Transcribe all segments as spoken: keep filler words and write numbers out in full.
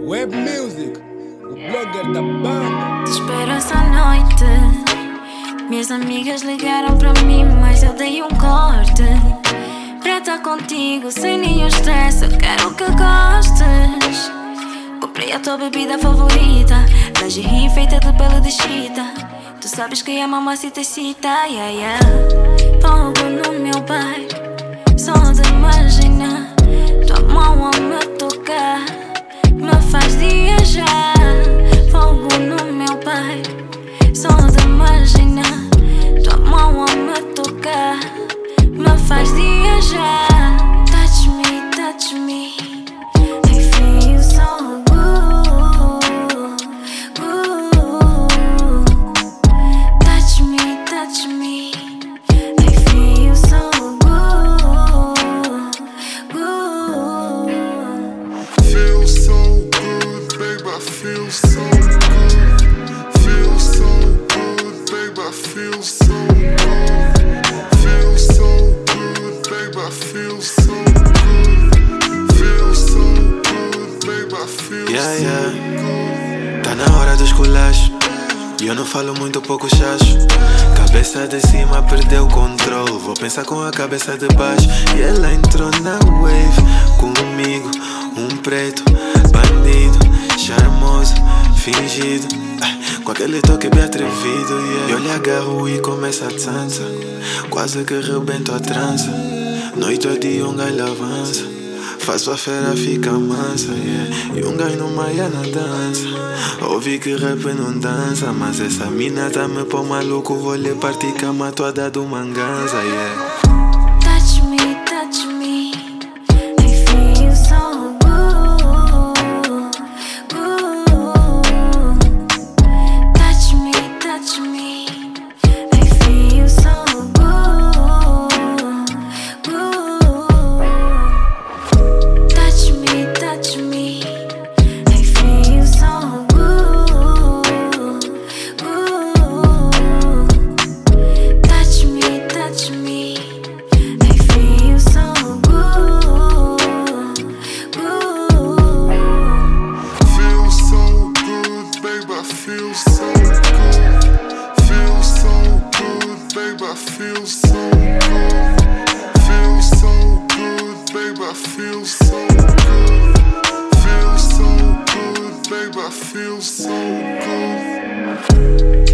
Web Music, o blogger da banda. Te espero essa noite. Minhas amigas ligaram pra mim, mas eu dei um corte. Pra estar contigo sem nenhum stress, eu quero que gostes. Comprei a tua bebida favorita, lingerie feita de pele de chita. Tu sabes que a mamacita excita, yeah, yeah. Fogo no meu bairro, só de imaginar tua mão a me tocar me faz viajar. Fogo no meu bairro, só de imaginar tua mão a me tocar me faz viajar. Touch me, touch me, I feel so good, good. Touch me, touch me, I feel so good, good. Feel so good, babe, I feel so good. Feel so good, babe, I feel so good. Feel so good, babe, I feel so good. Feel so good, babe, I feel Yeah, so yeah. good. Tá na hora dos colachos e eu não falo muito, pouco chacho. Cabeça de cima perdeu o controle, vou pensar com a cabeça de baixo. E ela entrou na wave comigo, um preto, bandido, charmoso, fingido, ai, com aquele toque bem atrevido, yeah. Eu lhe agarro e começa a dança, quase que rebento a trança. Noite ou dia um galho avança, faço a fera fica mansa, yeah. E um gajo no maia na dança. Ouvi que rap não dança, mas essa mina tá me pôr maluco. Vou lhe partir cama toda do manganza, yeah. Touch me, touch me, I feel so good, good. Touch me, touch me, I feel so good, good. Touch me, touch me, I feel so good, good. Touch me, touch me, I feel so good, good. Feel so good, babe, I feel so good. Feel so good, babe, I feel so good. Feel so good, babe, I feel so good. Feel so good, babe, I feel so good.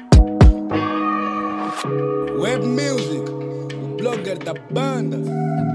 Web Music, o blogger da banda.